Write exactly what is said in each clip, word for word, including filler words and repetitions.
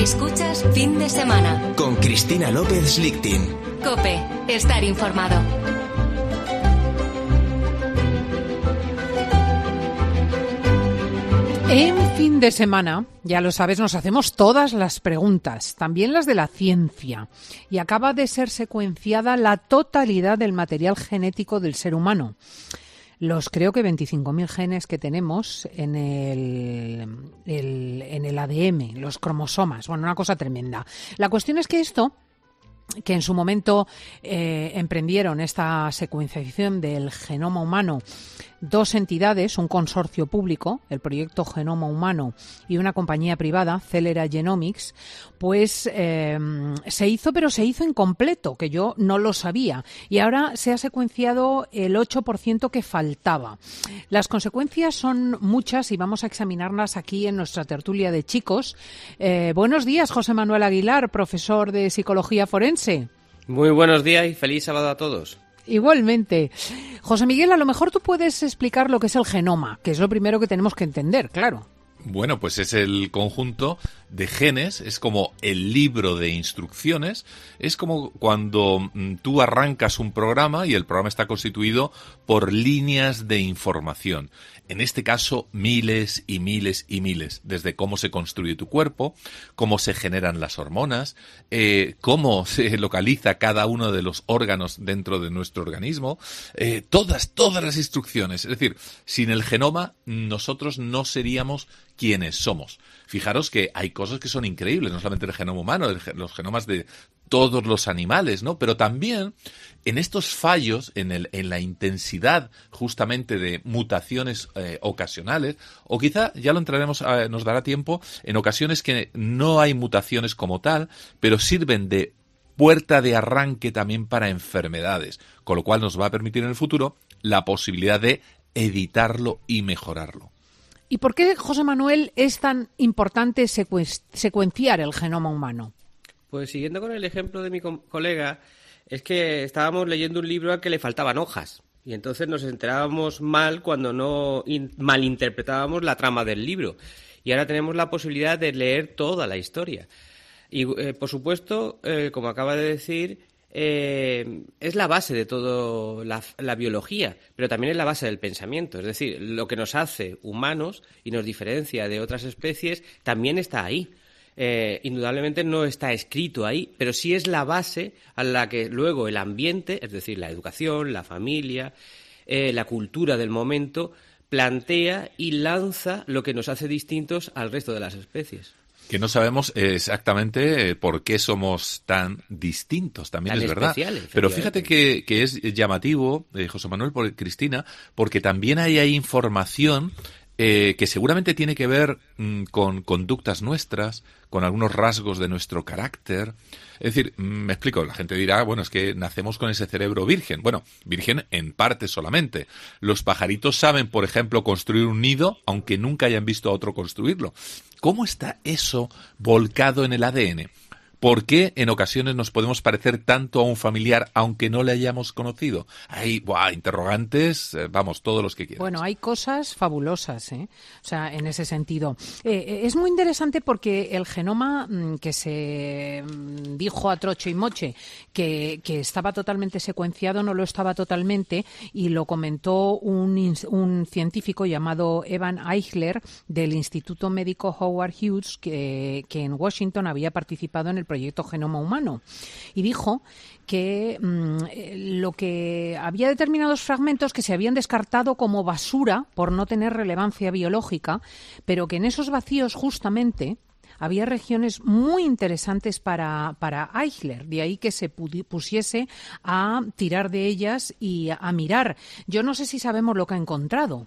Escuchas Fin de Semana con Cristina López Lichting. COPE, estar informado. En Fin de Semana, ya lo sabes, nos hacemos todas las preguntas, también las de la ciencia, y acaba de ser secuenciada la totalidad del material genético del ser humano. Los creo que veinticinco mil genes que tenemos en el, el, en el A D N, los cromosomas. Bueno, una cosa tremenda. La cuestión es que esto, que en su momento eh, emprendieron esta secuenciación del genoma humano dos entidades, un consorcio público, el Proyecto Genoma Humano, y una compañía privada, Celera Genomics, pues eh, se hizo, pero se hizo incompleto, que yo no lo sabía. Y ahora se ha secuenciado el ocho por ciento que faltaba. Las consecuencias son muchas y vamos a examinarlas aquí en nuestra tertulia de chicos. Eh, buenos días, José Manuel Aguilar, profesor de Psicología Forense. Muy buenos días y feliz sábado a todos. Igualmente. José Miguel, a lo mejor tú puedes explicar lo que es el genoma, que es lo primero que tenemos que entender, claro. Bueno, pues es el conjunto de genes, es como el libro de instrucciones, es como cuando mm, tú arrancas un programa y el programa está constituido por líneas de información. En este caso, miles y miles y miles, desde cómo se construye tu cuerpo, cómo se generan las hormonas, eh, cómo se localiza cada uno de los órganos dentro de nuestro organismo, eh, todas, todas las instrucciones. Es decir, sin el genoma nosotros no seríamos quienes somos. Fijaros que hay cosas que son increíbles, no solamente el genoma humano, el, los genomas de todos los animales, ¿no? Pero también en estos fallos, en, el, en la intensidad justamente de mutaciones eh, ocasionales, o quizá, ya lo entraremos, eh, nos dará tiempo, en ocasiones que no hay mutaciones como tal, pero sirven de puerta de arranque también para enfermedades, con lo cual nos va a permitir en el futuro la posibilidad de editarlo y mejorarlo. ¿Y por qué, José Manuel, es tan importante secuen- secuenciar el genoma humano? Pues siguiendo con el ejemplo de mi co- colega, es que estábamos leyendo un libro al que le faltaban hojas. Y entonces nos enterábamos mal cuando no in- malinterpretábamos la trama del libro. Y ahora tenemos la posibilidad de leer toda la historia. Y, eh, por supuesto, eh, como acaba de decir, eh, es la base de toda la, la biología, pero también es la base del pensamiento. Es decir, lo que nos hace humanos y nos diferencia de otras especies también está ahí. Eh, indudablemente no está escrito ahí, pero sí es la base a la que luego el ambiente, es decir, la educación, la familia, eh, la cultura del momento, plantea y lanza lo que nos hace distintos al resto de las especies. Que no sabemos exactamente por qué somos tan distintos, también Tan es verdad. Pero fíjate que, que es llamativo, eh, José Manuel, por Cristina, porque también hay, hay información eh, que seguramente tiene que ver mm, con conductas nuestras, con algunos rasgos de nuestro carácter. Es decir, me explico, la gente dirá, bueno, es que nacemos con ese cerebro virgen. Bueno, virgen en parte solamente. Los pajaritos saben, por ejemplo, construir un nido, aunque nunca hayan visto a otro construirlo. ¿Cómo está eso volcado en el A D N? ¿Por qué en ocasiones nos podemos parecer tanto a un familiar aunque no le hayamos conocido? Hay buah, interrogantes, eh, vamos, todos los que quieras. Bueno, hay cosas fabulosas, ¿eh? O sea, en ese sentido. Eh, es muy interesante porque el genoma mm, que se mm, dijo a troche y moche que, que estaba totalmente secuenciado, no lo estaba totalmente, y lo comentó un, un científico llamado Evan Eichler del Instituto Médico Howard Hughes, que, que en Washington había participado en el Proyecto Genoma Humano, y dijo que mmm, lo que había determinados fragmentos que se habían descartado como basura por no tener relevancia biológica, pero que en esos vacíos justamente había regiones muy interesantes para, para Eichler, de ahí que se pudi- pusiese a tirar de ellas y a, a mirar. Yo no sé si sabemos lo que ha encontrado.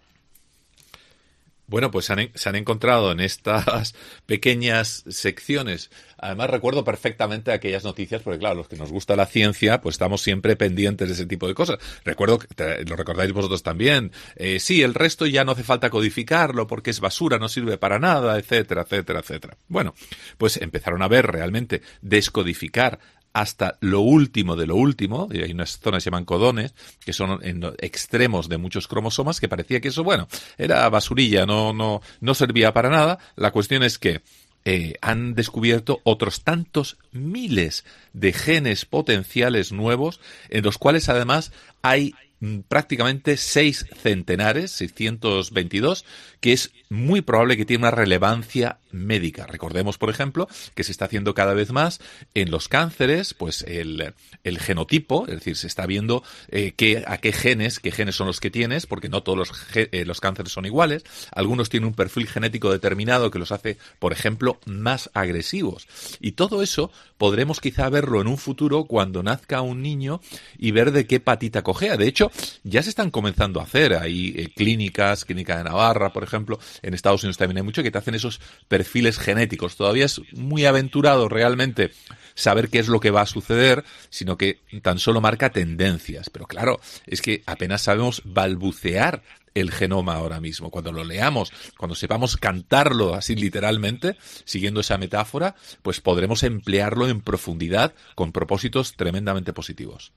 Bueno, pues se han, se han encontrado en estas pequeñas secciones. Además, recuerdo perfectamente aquellas noticias, porque claro, los que nos gusta la ciencia, pues estamos siempre pendientes de ese tipo de cosas. Recuerdo, que lo recordáis vosotros también, eh, sí, el resto ya no hace falta codificarlo porque es basura, no sirve para nada, etcétera, etcétera, etcétera. Bueno, pues empezaron a ver realmente descodificar hasta lo último de lo último, y hay unas zonas que se llaman codones, que son en extremos de muchos cromosomas, que parecía que eso, bueno, era basurilla, no, no, no servía para nada. La cuestión es que eh, han descubierto otros tantos miles de genes potenciales nuevos, en los cuales además hay prácticamente seis centenares, seiscientos veintidós, que es muy probable que tiene una relevancia médica. Recordemos, por ejemplo, que se está haciendo cada vez más en los cánceres, pues el, el genotipo, es decir, se está viendo eh, qué, a qué genes, qué genes son los que tienes, porque no todos los, eh, los cánceres son iguales. Algunos tienen un perfil genético determinado que los hace, por ejemplo, más agresivos. Y todo eso podremos quizá verlo en un futuro cuando nazca un niño y ver de qué patita cojea. De hecho, ya se están comenzando a hacer. Hay eh, clínicas, clínica de Navarra, por ejemplo, en Estados Unidos también hay mucho, que te hacen esos perfiles genéticos. Todavía es muy aventurado realmente saber qué es lo que va a suceder, sino que tan solo marca tendencias. Pero claro, es que apenas sabemos balbucear el genoma ahora mismo. Cuando lo leamos, cuando sepamos cantarlo así literalmente, siguiendo esa metáfora, pues podremos emplearlo en profundidad con propósitos tremendamente positivos.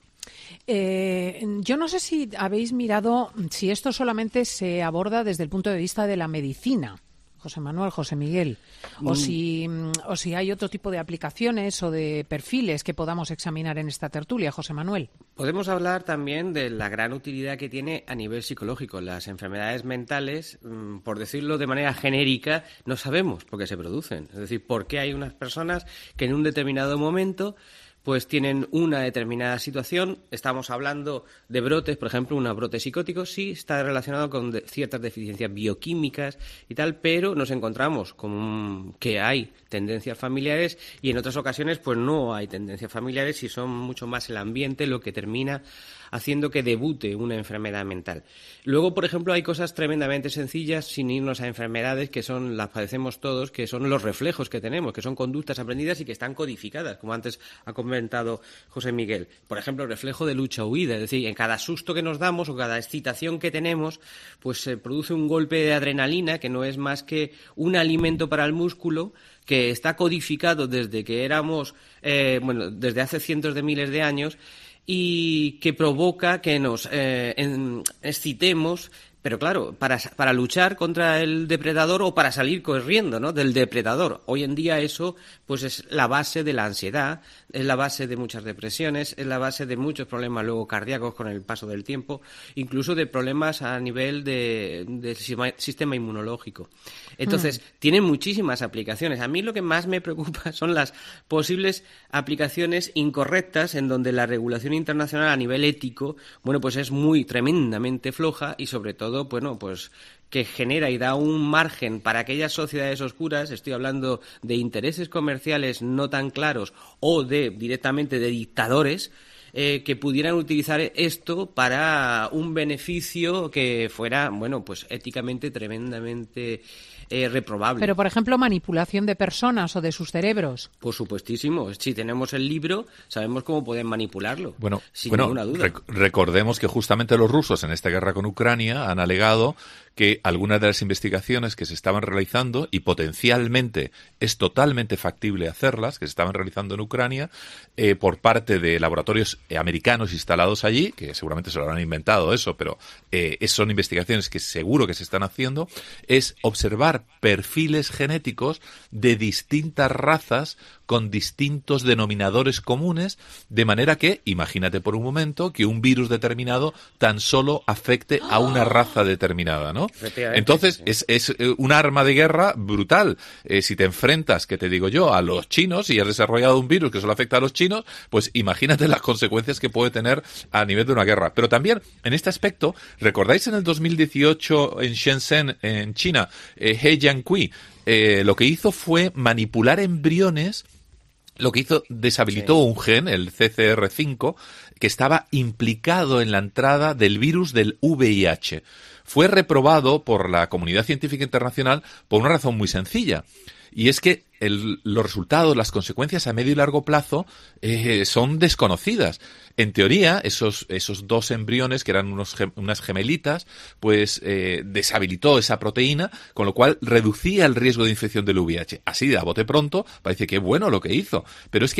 Eh, yo no sé si habéis mirado si esto solamente se aborda desde el punto de vista de la medicina, José Manuel, José Miguel, o si, o si hay otro tipo de aplicaciones o de perfiles que podamos examinar en esta tertulia, José Manuel. Podemos hablar también de la gran utilidad que tiene a nivel psicológico. Las enfermedades mentales, por decirlo de manera genérica, no sabemos por qué se producen. Es decir, por qué hay unas personas que en un determinado momento pues tienen una determinada situación. Estamos hablando de brotes, por ejemplo, un brote psicótico, sí está relacionado con de ciertas deficiencias bioquímicas y tal, pero nos encontramos con que hay tendencias familiares y en otras ocasiones pues no hay tendencias familiares y son mucho más el ambiente lo que termina haciendo que debute una enfermedad mental. Luego, por ejemplo, hay cosas tremendamente sencillas, sin irnos a enfermedades que son las padecemos todos, que son los reflejos que tenemos, que son conductas aprendidas y que están codificadas, como antes ha comentado José Miguel. Por ejemplo, el reflejo de lucha-huida, es decir, en cada susto que nos damos o cada excitación que tenemos, pues se produce un golpe de adrenalina que no es más que un alimento para el músculo que está codificado desde que éramos, eh, bueno, desde hace cientos de miles de años, y que provoca que nos eh, en, excitemos, pero claro, para, para luchar contra el depredador o para salir corriendo, ¿no?, del depredador. Hoy en día eso pues es la base de la ansiedad, es la base de muchas depresiones, es la base de muchos problemas luego cardíacos con el paso del tiempo, incluso de problemas a nivel de, del sistema inmunológico. Entonces, mm. tiene muchísimas aplicaciones. A mí lo que más me preocupa son las posibles aplicaciones incorrectas en donde la regulación internacional a nivel ético, bueno, pues es muy tremendamente floja y sobre todo, bueno, pues que genera y da un margen para aquellas sociedades oscuras, estoy hablando de intereses comerciales no tan claros o de directamente de dictadores, eh, que pudieran utilizar esto para un beneficio que fuera, bueno, pues éticamente tremendamente Eh, reprobable. Pero, por ejemplo, manipulación de personas o de sus cerebros. Por supuestísimo. Si tenemos el libro, sabemos cómo pueden manipularlo. Bueno, sin bueno ninguna duda. Rec- recordemos que justamente los rusos en esta guerra con Ucrania han alegado que algunas de las investigaciones que se estaban realizando, y potencialmente es totalmente factible hacerlas, que se estaban realizando en Ucrania, eh, por parte de laboratorios americanos instalados allí, que seguramente se lo habrán inventado eso, pero eh, son investigaciones que seguro que se están haciendo, es observar perfiles genéticos de distintas razas con distintos denominadores comunes, de manera que, imagínate por un momento, que un virus determinado tan solo afecte a una raza determinada, ¿no? Entonces, sí. es, es un arma de guerra brutal. Eh, si te enfrentas, que te digo yo, a los chinos y has desarrollado un virus que solo afecta a los chinos, pues imagínate las consecuencias que puede tener a nivel de una guerra. Pero también, en este aspecto, ¿recordáis en el dos mil dieciocho en Shenzhen, en China, eh, He Jiankui, eh, lo que hizo fue manipular embriones? Lo que hizo, deshabilitó sí. un gen, el C C R cinco, que estaba implicado en la entrada del virus del V I H. Fue reprobado por la comunidad científica internacional por una razón muy sencilla. Y es que el, los resultados, las consecuencias a medio y largo plazo eh, son desconocidas. En teoría, esos, esos dos embriones, que eran unos, unas gemelitas, pues eh, deshabilitó esa proteína, con lo cual reducía el riesgo de infección del V I H. Así, de a bote pronto, parece que bueno lo que hizo. Pero es que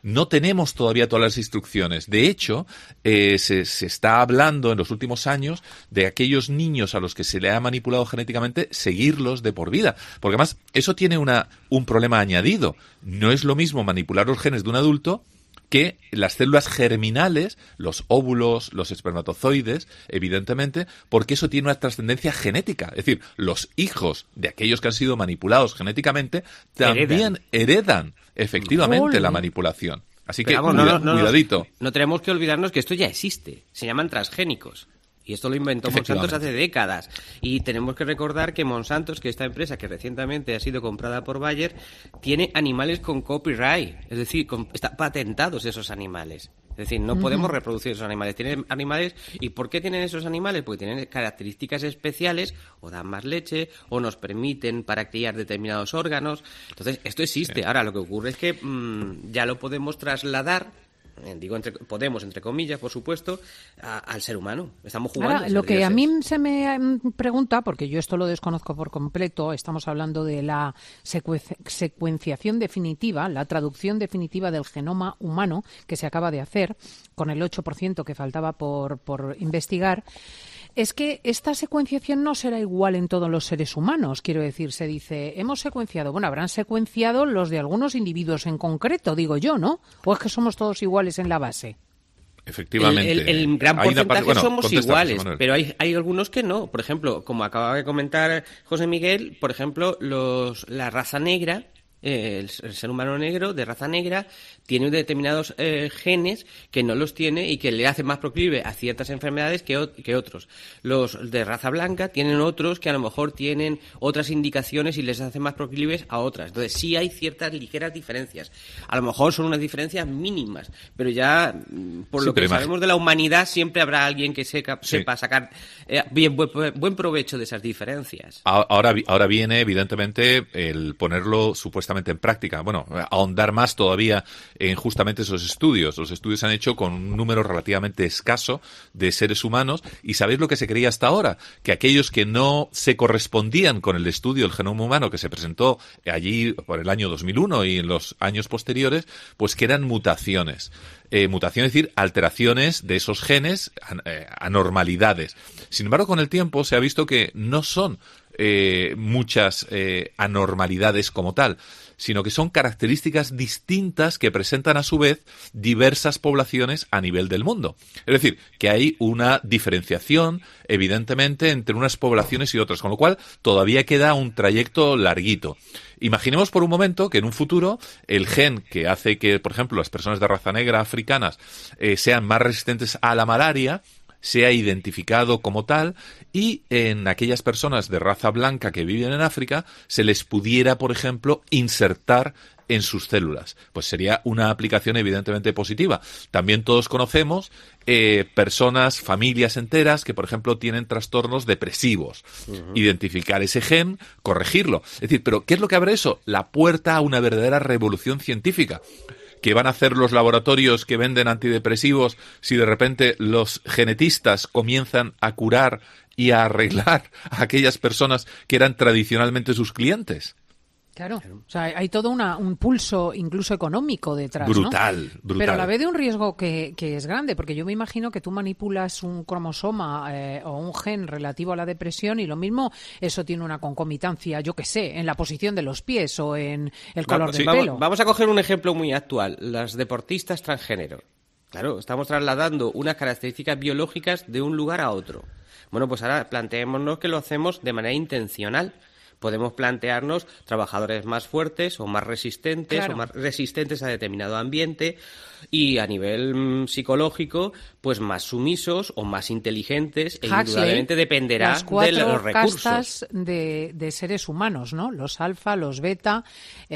no tenemos todavía todas las instrucciones. De hecho, eh, se, se está hablando en los últimos años de aquellos niños a los que se le ha manipulado genéticamente, seguirlos de por vida. Porque además, eso tiene una, un problema añadido. No es lo mismo manipular los genes de un adulto que las células germinales, los óvulos, los espermatozoides, evidentemente, porque eso tiene una trascendencia genética. Es decir, los hijos de aquellos que han sido manipulados genéticamente también heredan, heredan efectivamente Olé. la manipulación. Así Pero que vamos, cuida, no, no, cuidadito. No, no tenemos que olvidarnos que esto ya existe. Se llaman transgénicos. Y esto lo inventó Monsanto hace décadas. Y tenemos que recordar que Monsanto, que esta empresa que recientemente ha sido comprada por Bayer, tiene animales con copyright. Es decir, con, están patentados esos animales. Es decir, no uh-huh. podemos reproducir esos animales. Tienen animales. ¿Y por qué tienen esos animales? Porque tienen características especiales, o dan más leche, o nos permiten para criar determinados órganos. Entonces, esto existe. Sí. Ahora, lo que ocurre es que mmm, ya lo podemos trasladar, digo entre, podemos entre comillas por supuesto, a, al ser humano. Estamos jugando. Ahora, lo que dioses. A mí se me pregunta, porque yo esto lo desconozco por completo, estamos hablando de la secu- secuenciación definitiva, la traducción definitiva del genoma humano que se acaba de hacer con el ocho por ciento que faltaba por, por investigar. Es que esta secuenciación no será igual en todos los seres humanos. Quiero decir, se dice, hemos secuenciado. Bueno, habrán secuenciado los de algunos individuos en concreto, digo yo, ¿no? ¿O es que somos todos iguales en la base? Efectivamente. El, el, el gran porcentaje parte, bueno, somos iguales, pero hay, hay algunos que no. Por ejemplo, como acaba de comentar José Miguel, por ejemplo, los la raza negra, eh, el, el ser humano negro de raza negra tiene determinados eh, genes que no los tiene y que le hacen más proclive a ciertas enfermedades que, o- que otros. Los de raza blanca tienen otros que a lo mejor tienen otras indicaciones y les hacen más proclives a otras. Entonces sí hay ciertas ligeras diferencias. A lo mejor son unas diferencias mínimas, pero ya por sí, lo que sabemos de la humanidad siempre habrá alguien que sepa, sí. sepa sacar eh, bien buen, buen provecho de esas diferencias. Ahora, ahora viene evidentemente el ponerlo supuestamente en práctica. Bueno, ahondar más todavía en justamente esos estudios. Los estudios se han hecho con un número relativamente escaso de seres humanos y ¿sabéis lo que se creía hasta ahora? Que aquellos que no se correspondían con el estudio del genoma humano que se presentó allí por el año dos mil uno y en los años posteriores, pues que eran mutaciones. Eh, mutaciones, es decir, alteraciones de esos genes, eh, anormalidades. Sin embargo, con el tiempo se ha visto que no son eh, muchas eh, anormalidades como tal, sino que son características distintas que presentan a su vez diversas poblaciones a nivel del mundo. Es decir, que hay una diferenciación, evidentemente, entre unas poblaciones y otras, con lo cual todavía queda un trayecto larguito. Imaginemos por un momento que en un futuro el gen que hace que, por ejemplo, las personas de raza negra africanas eh, sean más resistentes a la malaria sea identificado como tal y en aquellas personas de raza blanca que viven en África se les pudiera, por ejemplo, insertar en sus células. Pues sería una aplicación evidentemente positiva. También todos conocemos eh, personas, familias enteras que, por ejemplo, tienen trastornos depresivos. Uh-huh. Identificar ese gen, corregirlo. Es decir, ¿pero qué es lo que abre eso? La puerta a una verdadera revolución científica. ¿Qué van a hacer los laboratorios que venden antidepresivos si de repente los genetistas comienzan a curar y a arreglar a aquellas personas que eran tradicionalmente sus clientes? Claro, o sea, hay todo una, un pulso incluso económico detrás, brutal, ¿no? Brutal, Pero a la vez de un riesgo que, que es grande, porque yo me imagino que tú manipulas un cromosoma eh, o un gen relativo a la depresión y lo mismo eso tiene una concomitancia, yo qué sé, en la posición de los pies o en el color vamos, del sí, pelo. Vamos, vamos a coger un ejemplo muy actual, las deportistas transgénero. Claro, estamos trasladando unas características biológicas de un lugar a otro. Bueno, pues ahora planteémonos que lo hacemos de manera intencional. Podemos plantearnos trabajadores más fuertes o más resistentes claro. o más resistentes a determinado ambiente y a nivel mm, psicológico pues más sumisos o más inteligentes e indudablemente dependerá las cuatro de los recursos. Castas de, de seres humanos, ¿no? Los alfa, los beta,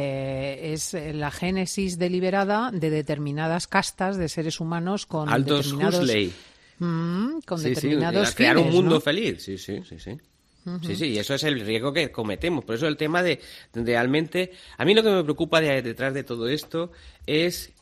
eh, es la génesis deliberada de determinadas castas de seres humanos con Aldous determinados Huxley. Mm, con sí, determinados sí, crear fines, un mundo ¿no? feliz, sí, sí, sí, sí. Sí, sí, y eso es el riesgo que cometemos. Por eso el tema de, de realmente... A mí lo que me preocupa de, detrás de todo esto es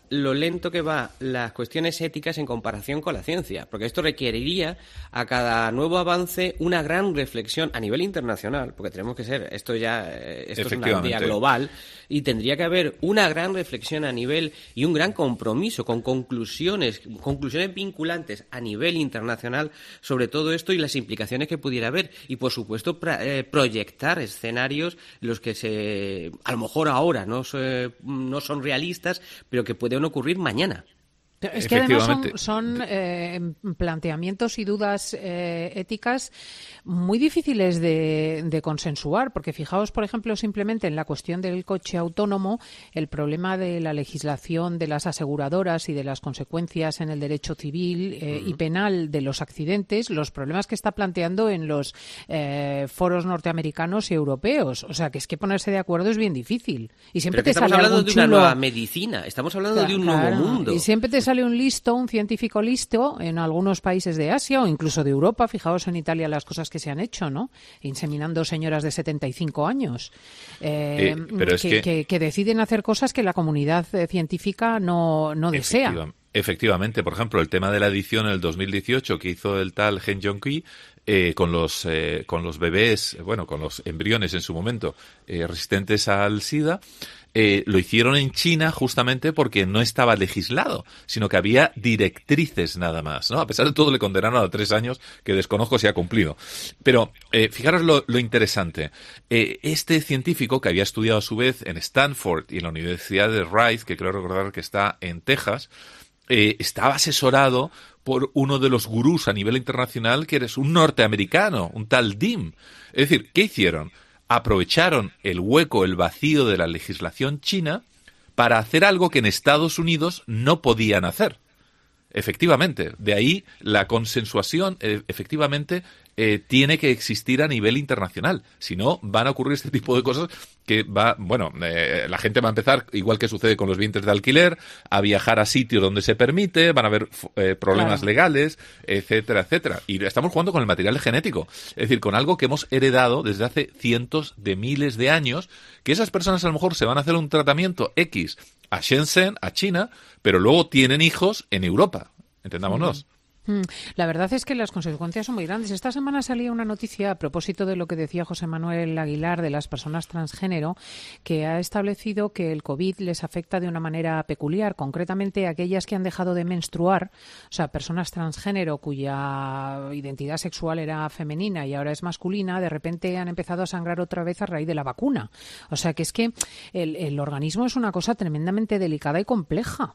lo lento que va las cuestiones éticas en comparación con la ciencia, porque esto requeriría a cada nuevo avance una gran reflexión a nivel internacional, porque tenemos que ser, esto ya esto es una idea global, y tendría que haber una gran reflexión a nivel y un gran compromiso con conclusiones, conclusiones vinculantes a nivel internacional sobre todo esto y las implicaciones que pudiera haber, y por supuesto pra, eh, proyectar escenarios los que se a lo mejor ahora no, se, no son realistas, pero que pueden ocurrir mañana. Es que además son, son eh, planteamientos y dudas eh, éticas muy difíciles de, de consensuar, porque fijaos, por ejemplo, simplemente en la cuestión del coche autónomo, el problema de la legislación de las aseguradoras y de las consecuencias en el derecho civil eh, uh-huh. y penal de los accidentes, los problemas que está planteando en los eh, foros norteamericanos y europeos. O sea, que es que ponerse de acuerdo es bien difícil. Y siempre te estamos sale hablando algún de chulo... una nueva medicina, estamos hablando claro, de un claro. nuevo mundo. Y siempre te sale un listo, un científico listo en algunos países de Asia o incluso de Europa. Fijaos en Italia las cosas que se han hecho, ¿no? Inseminando señoras de setenta y cinco años eh, eh, pero es que, que... Que, que deciden hacer cosas que la comunidad científica no, no desea. Efectiva, efectivamente, por ejemplo, el tema de la edición en el dos mil dieciocho que hizo el tal Gen Jong-ki eh, con los eh, con los bebés, bueno, con los embriones en su momento eh, resistentes al SIDA. Eh, lo hicieron en China justamente porque no estaba legislado, sino que había directrices nada más, ¿no? A pesar de todo le condenaron a tres años, que desconozco si ha cumplido. Pero eh, fijaros lo, lo interesante. Eh, este científico que había estudiado a su vez en Stanford y en la Universidad de Rice, que creo recordar que está en Texas, eh, estaba asesorado por uno de los gurús a nivel internacional, que es un norteamericano, un tal Dim. Es decir, ¿qué hicieron? Aprovecharon el hueco, el vacío de la legislación china para hacer algo que en Estados Unidos no podían hacer. Efectivamente, de ahí la consensuación, eh, efectivamente, eh, tiene que existir a nivel internacional. Si no, van a ocurrir este tipo de cosas que va, bueno, eh, la gente va a empezar, igual que sucede con los vientres de alquiler, a viajar a sitios donde se permite, van a haber eh, problemas claro. legales, etcétera, etcétera. Y estamos jugando con el material genético, es decir, con algo que hemos heredado desde hace cientos de miles de años, que esas personas a lo mejor se van a hacer un tratamiento X a Shenzhen, a China, pero luego tienen hijos en Europa. Entendámonos. Mm. La verdad es que las consecuencias son muy grandes. Esta semana salía una noticia a propósito de lo que decía José Manuel Aguilar de las personas transgénero, que ha establecido que el COVID les afecta de una manera peculiar, concretamente aquellas que han dejado de menstruar, o sea, personas transgénero cuya identidad sexual era femenina y ahora es masculina, de repente han empezado a sangrar otra vez a raíz de la vacuna. O sea, que es que el, el organismo es una cosa tremendamente delicada y compleja.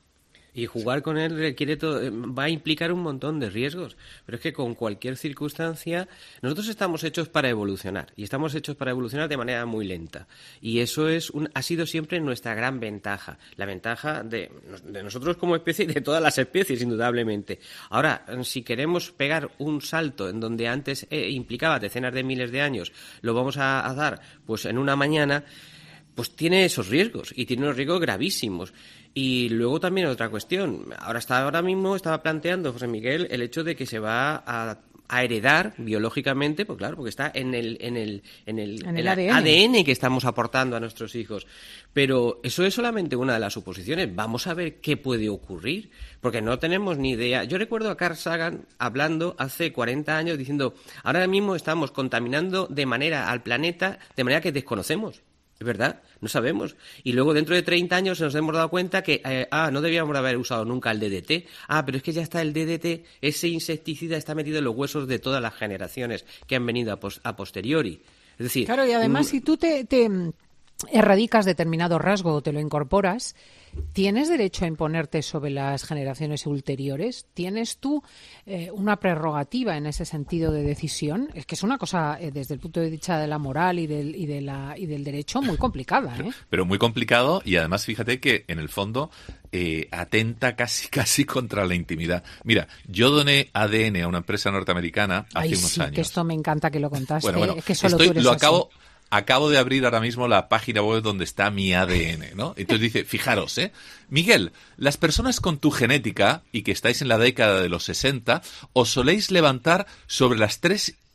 Y jugar con él requiere todo, va a implicar un montón de riesgos. Pero es que con cualquier circunstancia, nosotros estamos hechos para evolucionar. Y estamos hechos para evolucionar de manera muy lenta. Y eso es un, ha sido siempre nuestra gran ventaja. La ventaja de, de nosotros como especie y de todas las especies, indudablemente. Ahora, si queremos pegar un salto en donde antes eh, implicaba decenas de miles de años, lo vamos a, a dar pues en una mañana, pues tiene esos riesgos. Y tiene unos riesgos gravísimos. Y luego también otra cuestión. Ahora está ahora mismo estaba planteando José Miguel el hecho de que se va a, a heredar biológicamente, pues claro, porque está en el en el en el, en el, el A D N. A D N que estamos aportando a nuestros hijos. Pero eso es solamente una de las suposiciones. Vamos a ver qué puede ocurrir, porque no tenemos ni idea. Yo recuerdo a Carl Sagan hablando hace cuarenta años diciendo, ahora mismo estamos contaminando de manera al planeta de manera que desconocemos. Es verdad, no sabemos. Y luego dentro de treinta años nos hemos dado cuenta que, eh, ah, no debíamos haber usado nunca el D D T. Ah, pero es que ya está el D D T, ese insecticida está metido en los huesos de todas las generaciones que han venido a, pos- a posteriori. Es decir... Claro, y además mm, si tú te, te erradicas determinado rasgo o te lo incorporas, ¿tienes derecho a imponerte sobre las generaciones ulteriores? ¿Tienes tú eh, una prerrogativa en ese sentido de decisión? Es que es una cosa, eh, desde el punto de vista de la moral y del, y de la, y del derecho, muy complicada, ¿eh? Pero muy complicado, y además fíjate que en el fondo eh, atenta casi casi contra la intimidad. Mira, yo doné A D N a una empresa norteamericana hace Ay, unos sí, años. que esto me encanta que lo contaste. Bueno, bueno, es que solo estoy, tú eres lo así. acabo... Acabo de abrir ahora mismo la página web donde está mi A D N, ¿no? Entonces dice, fijaros, ¿eh? Miguel, las personas con tu genética y que estáis en la década de los sesenta, os soléis levantar sobre las tres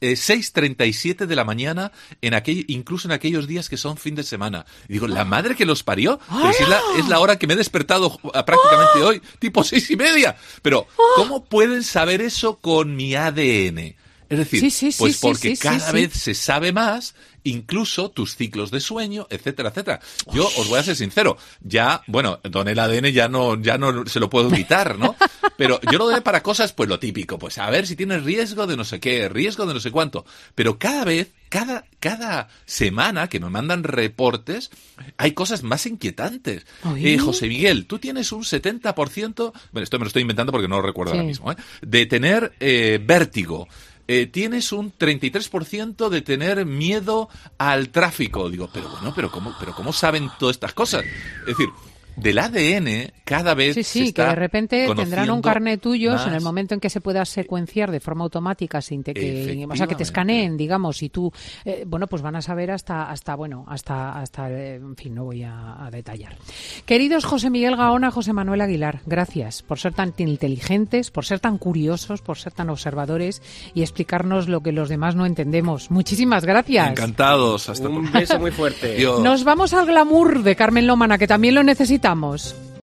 eh, seis treinta y siete de la mañana, en aquel, incluso en aquellos días que son fin de semana. Y digo, la madre que los parió, pero si es la, es la hora que me he despertado prácticamente hoy, tipo seis y media. Pero, ¿cómo pueden saber eso con mi A D N? Es decir, sí, sí, pues sí, porque sí, sí, cada sí, vez sí. se sabe más, incluso tus ciclos de sueño, etcétera, etcétera. Yo os voy a ser sincero, ya, bueno, don el A D N ya no, ya no se lo puedo quitar, ¿no? Pero yo lo doy para cosas, pues lo típico, pues a ver si tienes riesgo de no sé qué, riesgo de no sé cuánto. Pero cada vez, cada, cada semana que me mandan reportes, hay cosas más inquietantes. Eh, José Miguel, tú tienes un setenta por ciento, bueno, esto me lo estoy inventando porque no lo recuerdo sí. ahora mismo, ¿eh? de tener eh, vértigo. Eh, tienes un treinta y tres por ciento de tener miedo al tráfico. Digo, pero bueno, pero ¿cómo, pero cómo saben todas estas cosas? Es decir, del A D N cada vez sí, sí, se está que de repente tendrán un carnet tuyo más. En el momento en que se pueda secuenciar de forma automática sin te, que, o sea, que te escaneen, digamos, y tú, eh, bueno, pues van a saber hasta, hasta bueno, hasta, hasta, eh, en fin, no voy a, a detallar. Queridos José Miguel Gaona, José Manuel Aguilar, gracias por ser tan inteligentes, por ser tan curiosos, por ser tan observadores y explicarnos lo que los demás no entendemos. Muchísimas gracias. Encantados. Hasta un beso muy fuerte. Nos vamos al glamour de Carmen Lomana, que también lo necesitamos.